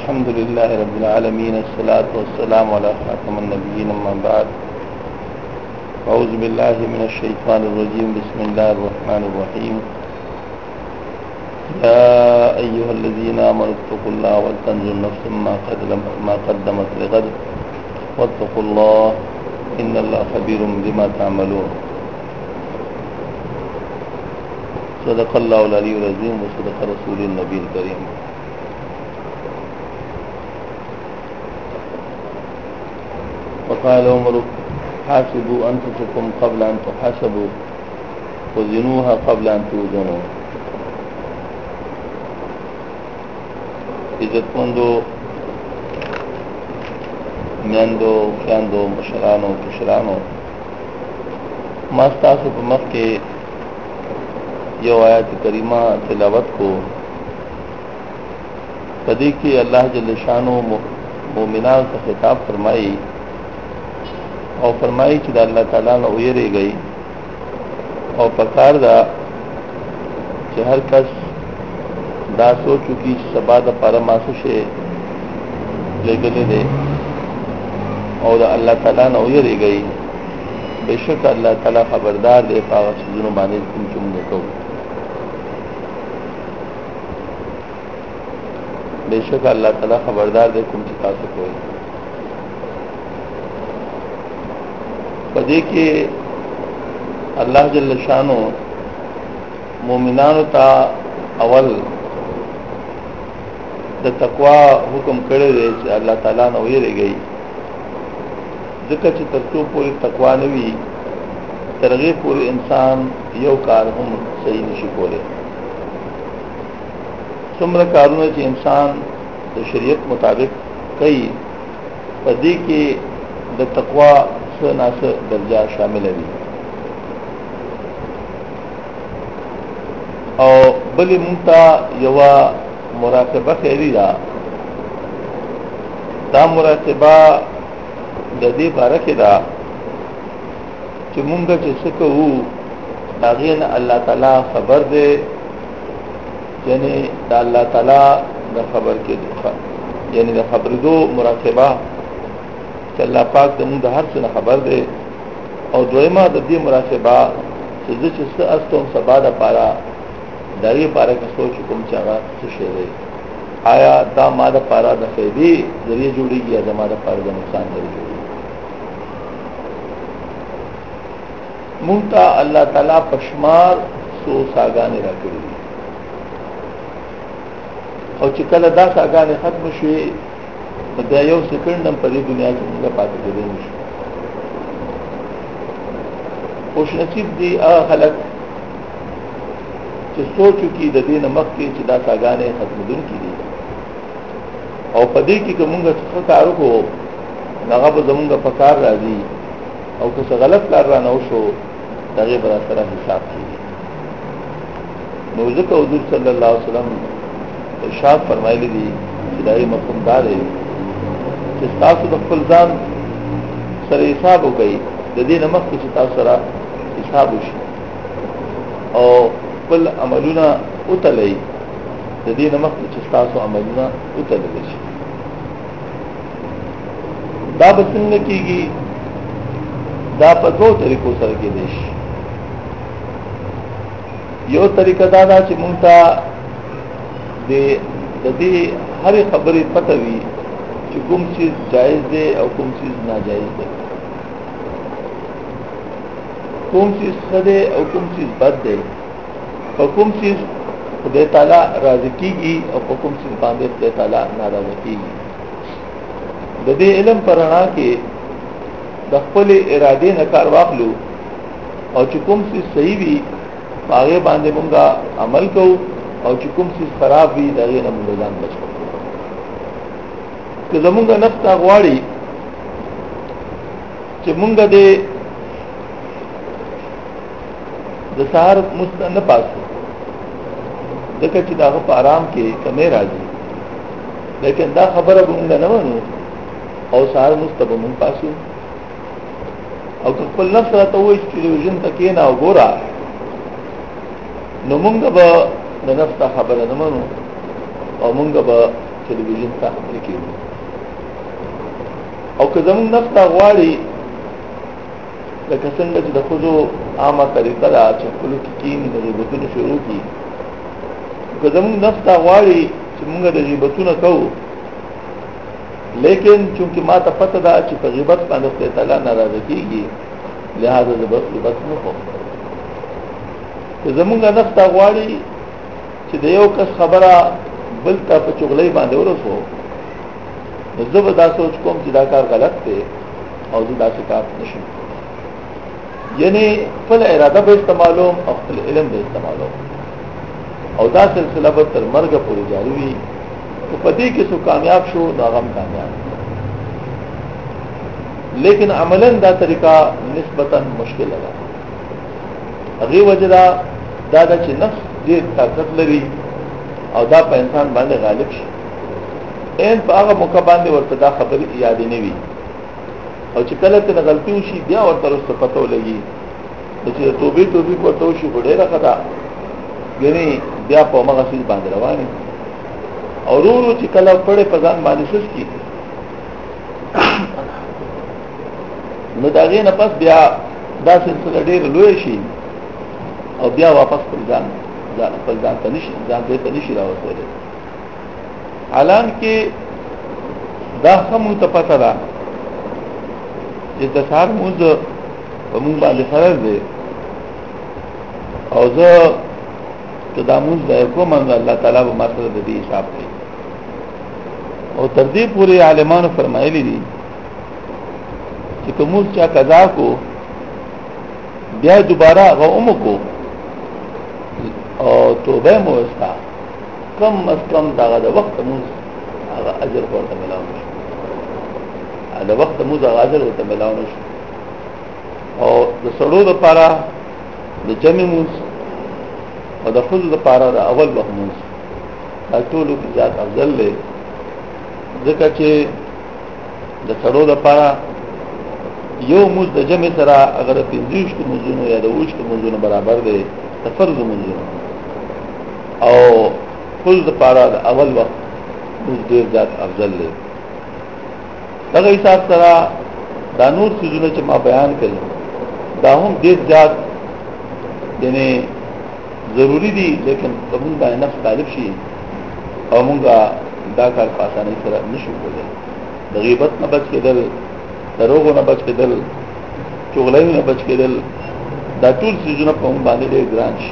अल्हम्दुलिल्लाहि रब्बिल आलमीन अस्सलातु वस्सलामु अला खातिमिन नबिय्यीन अम्मा बाद अऊज़ु बिल्लाहि मिनश शैतानिर रजीम बिस्मिल्लाहिर रहमानिर रहीम या अय्युहल्लज़ीना आमनुत्तक़ुल्लाह वलतंजुर नफ्सुम मा क़द्दमत लिग़द वत्तक़ुल्लाह इन्नल्लाहा ख़बीरुम बिमा तअमलून। सदक़ल्लाहुल अलीयुल अज़ीम व सदक़ रसूलुन नबील करीम। वक़ाल उमर हासिबू अनफुसकुम क़ब्ल अन तुहासबू वज़िनूहा क़ब्ल अन तुज़नू। इज्जतमंदो मियान्दो ख्यान्दो मशरानो कुशरानो मास्तासु पे मख के यो आयत करीमा तिलावत को कदी कि अल्लाह जल्ल शानो मोमिना का खिताब फरमाई और फरमाई कि अल्लाह ताला ने उयरे गई और पकार दा कि हर कस दा सो चुकी सबा द पारमासु से लेगले दे और अल्लाह ताला ने उयरे गई। बेशक अल्लाह ताला खबरदार दे पावा चीजों बाने तुम को बेशक अल्लाह ताला खबरदार दे कुम चिता सको। पदे के अल्लाह जल्ल शानो मोमिनानो ता अवल द तकवा हुक्म करे दे अल्लाह ताला ने उयरे गई जिक्र च तरसो पूरी तकवा नवी तरगे पूरे इंसान यो कार हम सही नशी बोले सुम्र कारों के इंसान द शरीयत मुताबिक कई पदी के द तकवा स नास दर्जा शामिल है और बली मुंता यवा मुराकबा खैरी दा मुराकबा ददी बारक दा कि मुंगा चिसको दागीन अल्लाह ताला खबर दे यानी दा अल्लाह ताला द खबर के यानी द खबर दो मुराकबा कि अल्लाह पाक द मुंगा हर से खबर दे और दोयमा ददी मुराकबा चिस अस्तों सबा द पारा दागी पारा का सोच कुम चागा शेरे आया दा मादा पारा द फैदी जरिए जुड़ेगी या जमादा पारा द नुकसान जरिए जुड़ेगी। मुंता अल्लाह ताला पशमार सो सागाने रखी और चिकल दा सागाने खत्म शे दया सेकंड नम परी दुनिया की मुंगा पाते दे खुश नसीब दी खलक सो चुकी ददी नमक की चिदा सागाने खत्म दिन की दी और पदी की कमुंगा कार को नगाब जमुंगा पकार राजी और कुछ गलत कर रहा नौशो दगे बरा सरा हिसाब की नौजक हुजूर सल्लल्लाहु अलैहि वसल्लम इरशाद फरमाई दी हिदायत मफहूमदार है कि सासु फुलजान सर हिसाब हो गई ददी नमक की चिता सरा हिसाब उशी और कुल अमलुना उतलई ददी नमक की चिस्तासो अमलुना उतल देशी दा बसंग की दा पर दो तरीकों सर के देश यो तरीका दादा ची मुंता दे ददी हर खबरी पतवी कि कुम चीज जायज दे और कुम चीज नाजायज दे कुम चीज खदे और कुम चीज बद दे और कुम चीज खुदा ताला राजी कीगी और कुम चीज बांधे खुदा ताला नाराज कीगी ददे इल्म पढ़ना के दखपले इरादे नकार वाखलू और चुकुम चीज सही भी आगे बांधे मुंगा अमल को और चुकुम चीज खराब भी दगे न मुंगा जान बचो कि जमुंगा नफ्स अगवाड़ी कि मुंगा दे दसार मुस्त न पासो देखा कि दागो आराम के कमे राजी लेकिन दा खबर अब मुंगा न बनू और सार मुस्तब मुंग पासू और कल नफ्स तो वो टेलीविजन तक ना गोरा नो मुंगा ब नफ्स खबर न मनू और मुंगा ब ټلویزیون ته خبرې کوي او که زموږ نفس ته غواړي لکه څنګه چې د ښځو عامه طریقه ده چې خپلو کې کښېني د غیبتونو شروع کړي که زموږ نفس ته غواړي چې موږ د غیبتونه کوو لیکن چونکه ما ته پته ده چې په غیبت باندې خدای تعالی ناراضه کېږي لہذا زه به غیبت نه کوم که زموږ نفس ته غواړي چې د یو کس خبره بل ته په چغلۍ باندې ورسو نو زه به دا سوچ کوم چې دا کار غلط دی او زه داسې کار نشم یعنی خپل اراده به استعمالوم او خپل علم به استعمالوم او دا سلسله به تر مرګه پورې جاری وي او په دې کې څو کامیاب شو دا غم کامیاب لیکن عملاً دا طریقہ نسبتاً مشکل ده هغه وجه دا چې نفس ډېر طاقت لري او دا په انسان باندې غالب شي ان په هغه موقع باندې ورته دا خبرې یادې نه وي او چې کله ته غلطي وشي بیا ورته رسته پته ولګي چې توبې ورته وشي ډېره خطا غني بیا په هغه څه باندې رواني او ورو چې کله پړې په ځان باندې سس کی نو دا غي نه پس بیا دا سلسله ډېر لوی شي او بیا واپس پر ځان ته نشي راوځي حالان کې دا هم ته پته ده چې د سهار موږ په موږ باندې فرض دی او زه که دا موږ د کوم الله تعالی به ماته د دې حساب کوي او تر دې پورې عالمانو فرمایلي دي چې کوم چا قضا کو بیا دوباره غووم کو او توبه مو استا کم از کم داغه د وخت مو هغه اجر ورته ملاو شي دا وخت مو هغه اجر ورته ملاو شي او د سړو د پاره د جمع مو او د خود د پاره د اول وخت مو دا ټول کې ذات افضل دی ځکه چې د سړو د پاره یو موز د جمع سره اگر 15 موزونو یا د 20 موزونو برابر دی د فرض موزونو او خود د پاره د اول وخت موز ډیر ذات افضل دی دغه حساب سره دا نور څه چې ما بیان کړل دا هم ډیر ذات یعنی ضروری دي لیکن کوم باندې نفس طالب شي او مونږه دا کار په اسانۍ سره نشو کولای د غیبت نه بچ کېدل دروغ نه بچ کېدل چغلۍ نه بچ کېدل دا ټول څه په مونږ باندې ډېر ګران شي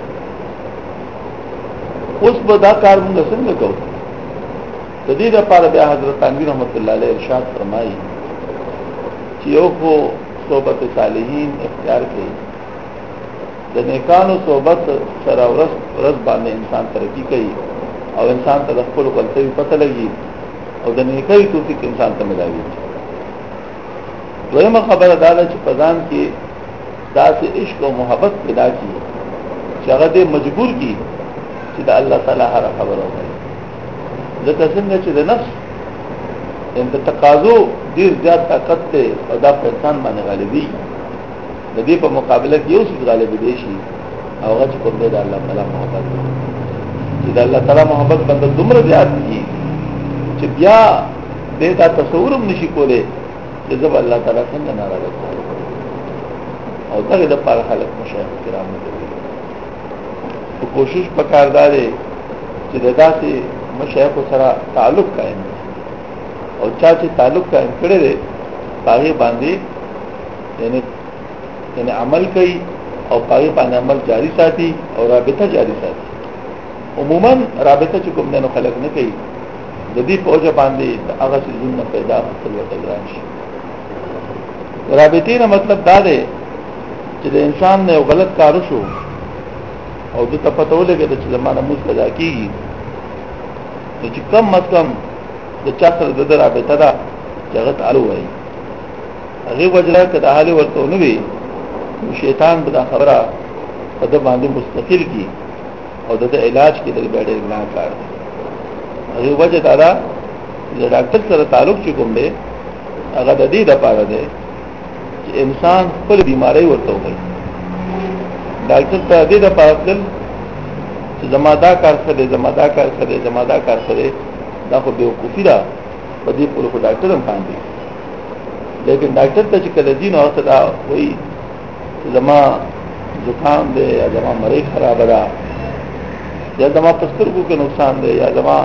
اوس به دا کار مونږ څنګه کوو د دې لپاره بیا حضرت انوی رحمت الله علیه ارشاد فرمایي چې یو خو صحبت صالحین اختیار کړي د نیکانو صحبت سره ورځ باندې انسان ترقی کوي او انسان ته خپل غلطۍ پته لګي او د نیکۍ توفیق انسان ته ملایي دویمه خبره دا ده چې په ځان کې داسې عشق او محبت پیدا کی چې هغه دې مجبور کی چې د الله تعالی هر خبره وکړي ځکه څنګه چې د نفس ان تقاضو ډیر زیات طاقت ته او دا په انسان باندې غالبي د دې په مقابله کې یو څه غالب دي شي او هغه چې کوم دی د الله تعالی محبت چې د الله تعالی محبت باندې دومره زیات دي چې بیا دې دا تصور هم نشي کولای چې زب الله تعالی څنګه ناراضه او دغه د پاره خلک مشایخ کرام کوي او کوشش وکړداري چې د داسې مشایخ سره تعلق قائم او چا چې تعلق قائم کړي دي هغه باندې یعنی عمل کوي او پای باندې عمل جاری ساتي او رابطه جاری ساتي عموما رابطه چې کوم نه خلق نه کوي د دې په وجه باندې هغه څه زونه پیدا خپل وته ګران شي رابطې نه مطلب دا دی چې د انسان نه غلط کار شو او د پته ولګي چې زمانه موږ پیدا کیږي چې کم کم د چا سره د رابطه دا چې هغه تعالو وایي هغه وجره کده حال ورته نه وي شیطان به دا خبره په د باندې مستقل کی او د علاج کې د بیډر ګنا کار دی هغه وجه دا چې ډاکټر سره تعلق چې کوم دی هغه د دې لپاره دی چې انسان خپل بیماری ورته وایي ډاکټر ته دې لپاره تل چې زمادا کار سره دا خو بیوقوفي ده په دې په خو ډاکټر هم باندې لیکن ډاکټر ته چې کله دین او صدا وایي زما زکام دی یا زما مری خراب ده یا زما پسترګو کې نقصان دی یا زما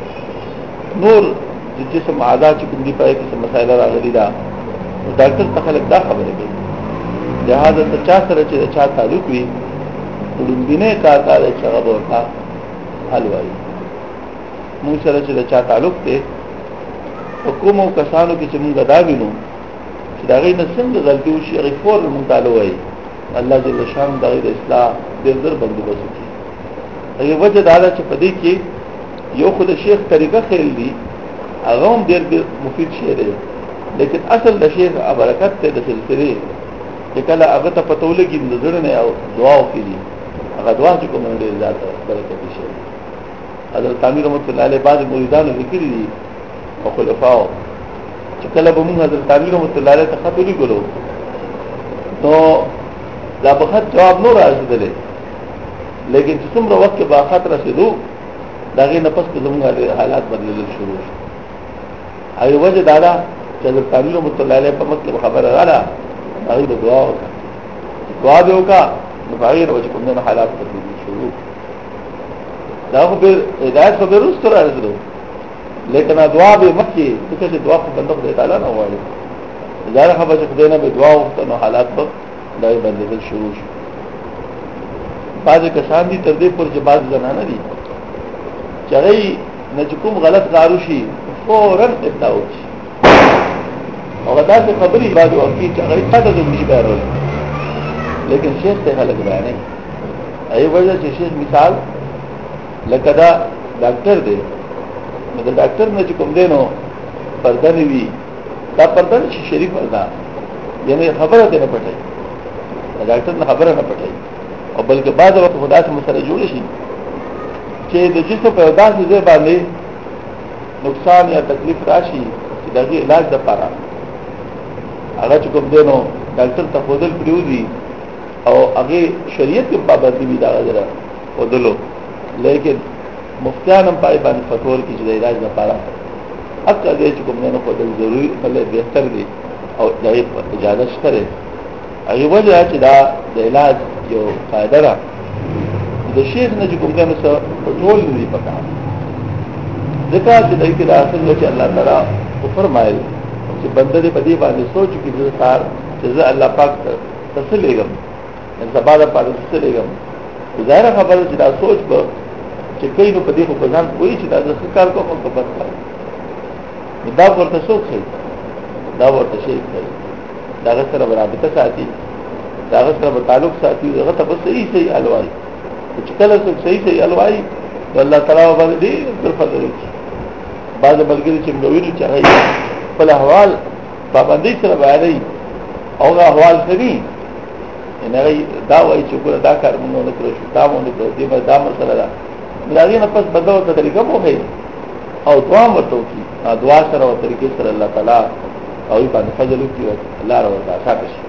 نور د جسم اعضاء چې کوم دي په کې څه مسایل راغلي دا ډاکټر ته خلک دا خبره کوي لہذا ته چا سره چې چا تعلق وي لومبینه کار چې هغه ورته حل وایي موږ سره چې چا تعلق دی حکومت او کسانو کې چې موږ دا وینو چې دا غي نه څنګه غلطي وشي هغه فور مونږ وایي الله جل شان دا د اصلاح ډېر در بندوبست کوي هغه وجه دا چې په دې کې یو خود شیخ طریقه خیل دي هغه هم ډېر مفید شی دی لیکن اصل د شیخ برکت ته د سلسله چې کله هغه ته پتو لګي نظر نه او دعا وکړي هغه دعا چې کوم ډېر زیات برکت شي حضرت امیر رحمت الله علیه بعض مریدانو ذکر دي او خلفاو چې کله به موږ حضرت امیر رحمت الله علیه ته خط ولیکلو نو دا به خط جواب نور راځي لیکن چې څومره وخت کې با خط رسیدو دا غي نه پس په زموږ حالات بدلل شروع شو هغه وجه دا ده چې حضرت امیر رحمت الله علیه په مکه خبره رااله هغه د دعا به وکړه نو هغه وجه کوم نه حالات بدلل شروع دا خو به هدایت خو به رسول راځي لیکن دعا به مکه چې دعا خو بنده خدای تعالی نه وایي دا خبره چې خدای نه به دعا وکړه نو حالات به دا بدلل شروع شو بعض کسان دي تر دې پر چې بعض زنانه دي چې هغه نه کوم غلط کارو شي فورا ابتدا وشي او دا څه خبري بعد وقتی چې هغه پاتې د مشي بیرول لیکن شیخ ته خلک بیانې ای وجه چې شیخ مثال لکه دا ډاکټر دی نو دا ډاکټر نه چې کوم دی نو پرده وی دا پرده چې شریف پرده یعنی خبره ته نه پټي ډاکټر نه خبره نه پټي او بلکې بعض وخت خدا ته مسله جوړ شي چې د جسم په داسې ځای باندې نقصان یا تکلیف راشي چې دغه علاج لپاره هغه چې کوم دی نو ډاکټر ته خودل پریوزي او هغه شریعت په پابندي وي دا غره خودلو لیکن مفتیان هم پای باندې فتور کې چې د علاج لپاره اکثر دې چې کوم نه خودل ضروري بلې بهتر دي او دغه اجازه شته هغه وجه چې دا د علاج یو قاعده ده د شیخ نه کوم کنه څه ټول نه پکا ځکه چې دای کې اصل چې الله تعالی او فرمایي چې بنده دې په دې باندې سوچ کې د کار چې الله پاک تسلیږم ان سبا د پاره تسلیږم ظاهر خبره چې دا سوچ به چې کله نو په دې په ځان کوئی چې دا څه کار کوم په بد کار دا ورته سوچ شي دا ورته شي دا سره رابطه ساتي دا سره تعلق ساتي هغه ته بس صحیح الوای چې کله صحیح الوای الله تعالی باندې در فضل کوي بعض بلګری چې موږ چې هغه په احوال پابندۍ سره بیانې او احوال سړي نه دا وایي چې ګوره دا کار موږ نه کړو دا موږ نه کړو دې به دا مسله ده لږه نه پس بدلو ته طریقه مو هي او دعا ورته کی دعا سره او طریقې سره الله تعالی او باندې فضل کوي الله راو